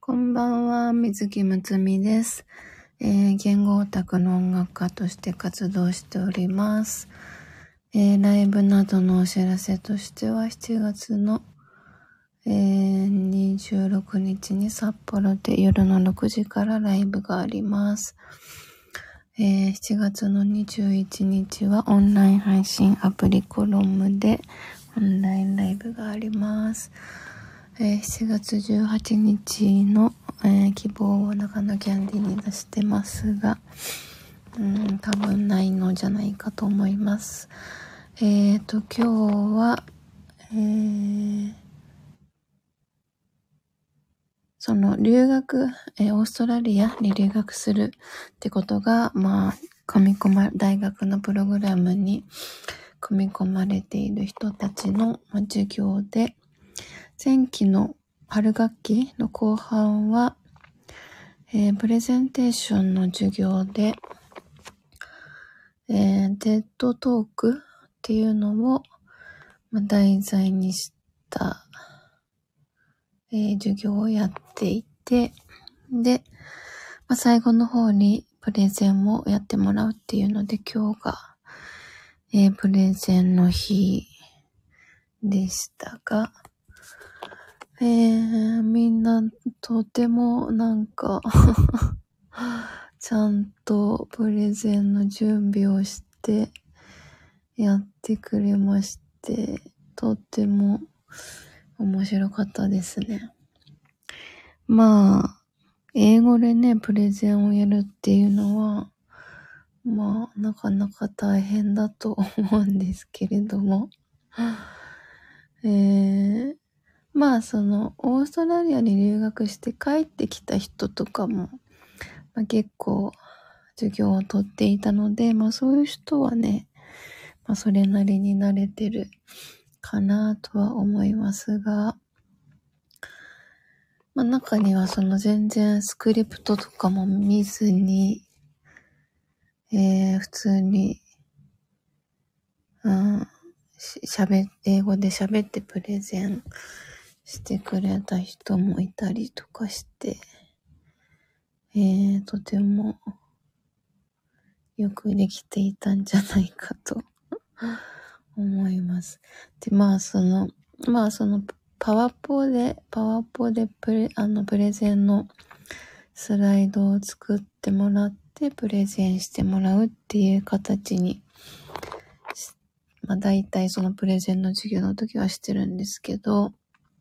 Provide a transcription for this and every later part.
こんばんは、水木むつみです。言語オタクの音楽家として活動しております。ライブなどのお知らせとしては7月の、26日に札幌で夜の6時からライブがあります。7月の21日はオンライン配信アプリコロムでオンラインライブがあります。7月18日の、希望を長野キャンディに出してますが、多分ないのじゃないかと思います。今日は、その留学、オーストラリアに留学するってことが、大学のプログラムに組み込まれている人たちの授業で、前期の春学期の後半は、プレゼンテーションの授業で、デッドトークっていうのを、題材にした、授業をやっていて、で、最後の方にプレゼンをやってもらうっていうので、今日が、プレゼンの日でしたが、みんなとてもなんかちゃんとプレゼンの準備をしてやってくれまして、とっても面白かったですね。英語でね、プレゼンをやるっていうのは、なかなか大変だと思うんですけれども、その、オーストラリアに留学して帰ってきた人とかも、結構、授業を取っていたので、そういう人はね、それなりに慣れてるかなとは思いますが、中にはその全然スクリプトとかも見ずに、普通に、英語で喋ってプレゼンしてくれた人もいたりとかして、とてもよくできていたんじゃないかと思います。で、そのパワポでプレゼンのスライドを作ってもらってプレゼンしてもらうっていう形に、大体そのプレゼンの授業の時はしてるんですけど、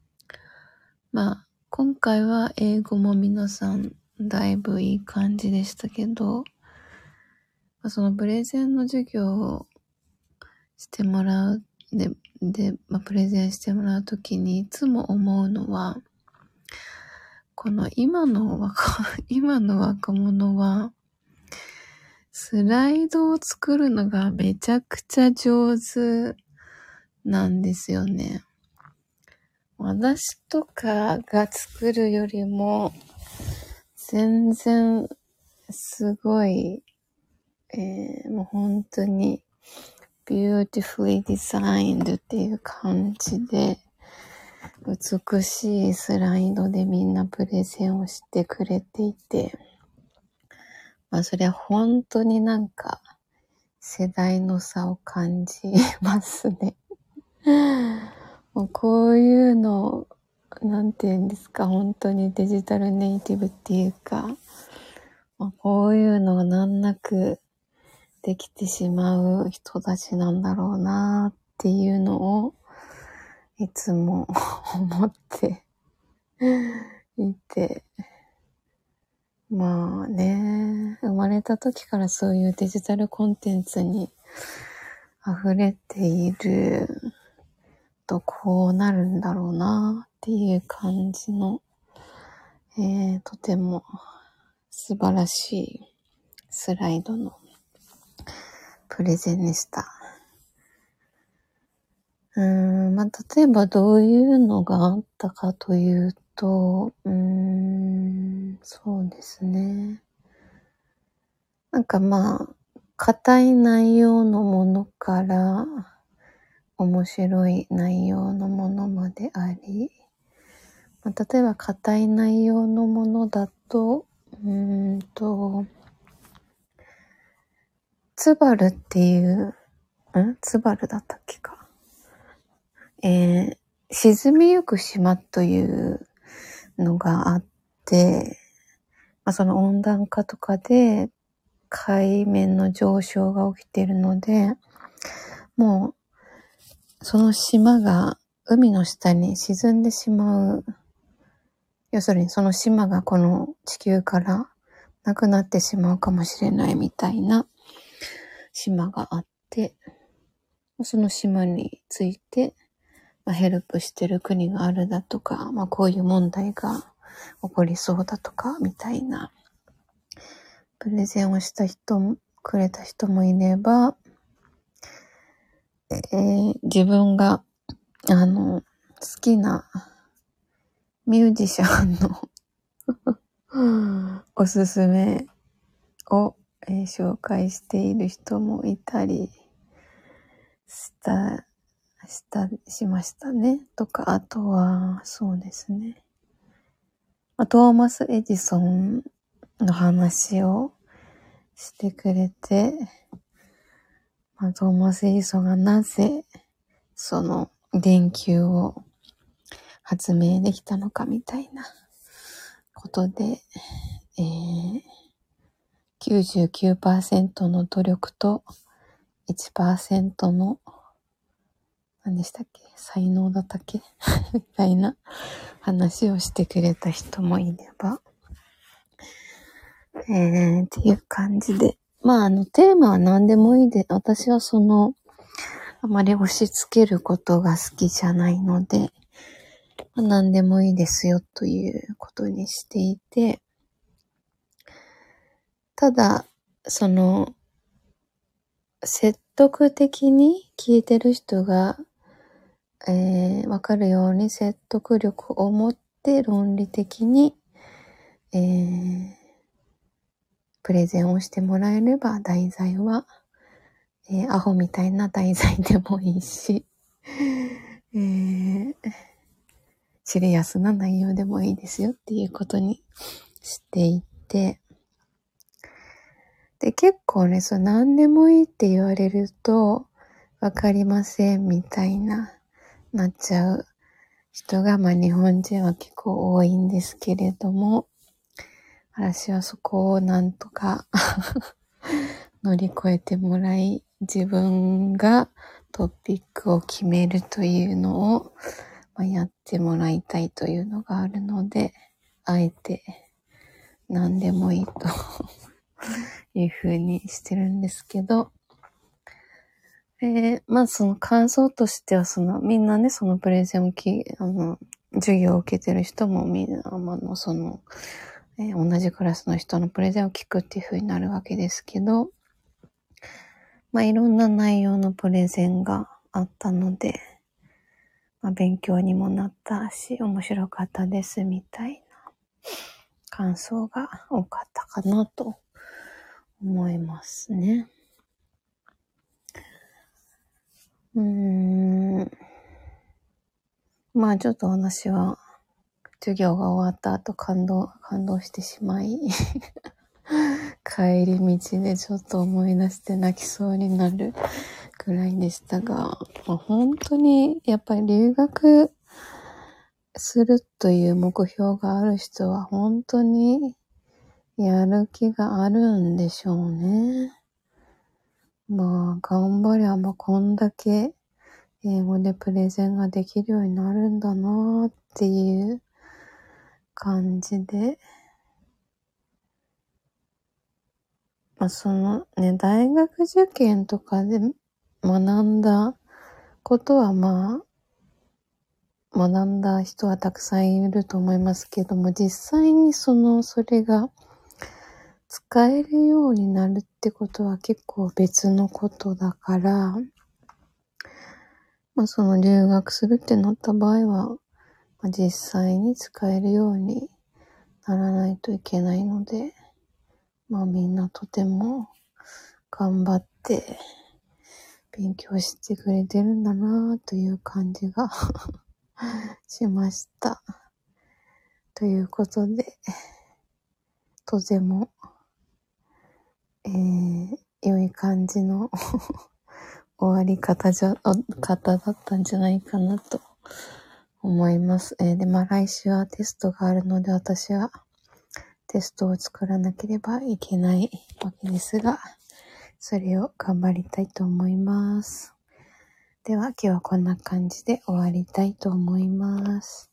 今回は英語も皆さんだいぶいい感じでしたけど、そのプレゼンの授業をしてもらうで、プレゼンしてもらうときにいつも思うのは、この今の若者は、スライドを作るのがめちゃくちゃ上手なんですよね。私とかが作るよりも、全然すごい、もう本当に、beautifully designed っていう感じで、美しいスライドでみんなプレゼンをしてくれていて、それは本当になんか世代の差を感じますね。もうこういうの、なんて言うんですか、本当にデジタルネイティブっていうか、こういうのが難なくできてしまう人たちなんだろうなっていうのをいつも思っていて、生まれた時からそういうデジタルコンテンツに溢れているとこうなるんだろうなっていう感じの、とても素晴らしいスライドのプレゼンでした。例えばどういうのがあったかというと、そうですね。硬い内容のものから面白い内容のものまであり、 例えば硬い内容のものだと、ツバルっていう、ツバルだったっけか。沈みゆく島というのがあって、その温暖化とかで海面の上昇が起きているので、もうその島が海の下に沈んでしまう。要するにその島がこの地球からなくなってしまうかもしれないみたいな島があって、その島について、ヘルプしてる国があるだとか、こういう問題が起こりそうだとか、みたいなプレゼンをした人も、くれた人もいれば、自分が、好きなミュージシャンのおすすめを、紹介している人もいたりしましたね。とか、あとは、そうですね。トーマス・エジソンの話をしてくれて、トーマス・エジソンがなぜその電球を発明できたのかみたいなことで、99% の努力と 1% の何でしたっけ、才能だったっけみたいな話をしてくれた人もいれば、っていう感じで、テーマは何でもいいで、私はあまり押し付けることが好きじゃないので、何でもいいですよということにしていて、ただ、説得的に聞いてる人が、わかるように説得力を持って論理的に、プレゼンをしてもらえれば題材は、アホみたいな題材でもいいし、シリアスな内容でもいいですよっていうことにしていて、で、結構ね、何でもいいって言われると、わかりませんみたいなっちゃう人が、日本人は結構多いんですけれども、私はそこをなんとか乗り越えてもらい、自分がトピックを決めるというのを、やってもらいたいというのがあるので、あえて何でもいいという風にしてるんですけど、その感想としては、みんなね、そのプレゼンを授業を受けてる人もみんな、同じクラスの人のプレゼンを聞くっていう風になるわけですけど、いろんな内容のプレゼンがあったので、勉強にもなったし、面白かったですみたいな感想が多かったかなと思いますね。ちょっと私は授業が終わった後感動してしまい帰り道でちょっと思い出して泣きそうになるくらいでしたが、本当にやっぱり留学するという目標がある人は本当にやる気があるんでしょうね。頑張りゃこんだけ英語でプレゼンができるようになるんだなーっていう感じで、大学受験とかで学んだことは学んだ人はたくさんいると思いますけども、実際にそれが使えるようになるってことは結構別のことだから、留学するってなった場合は、実際に使えるようにならないといけないので、みんなとても頑張って勉強してくれてるんだなという感じがしました。 ということで、とても、良い感じの終わり方だったんじゃないかなと思います。で、来週はテストがあるので、私はテストを作らなければいけないわけですが、それを頑張りたいと思います。では、今日はこんな感じで終わりたいと思います。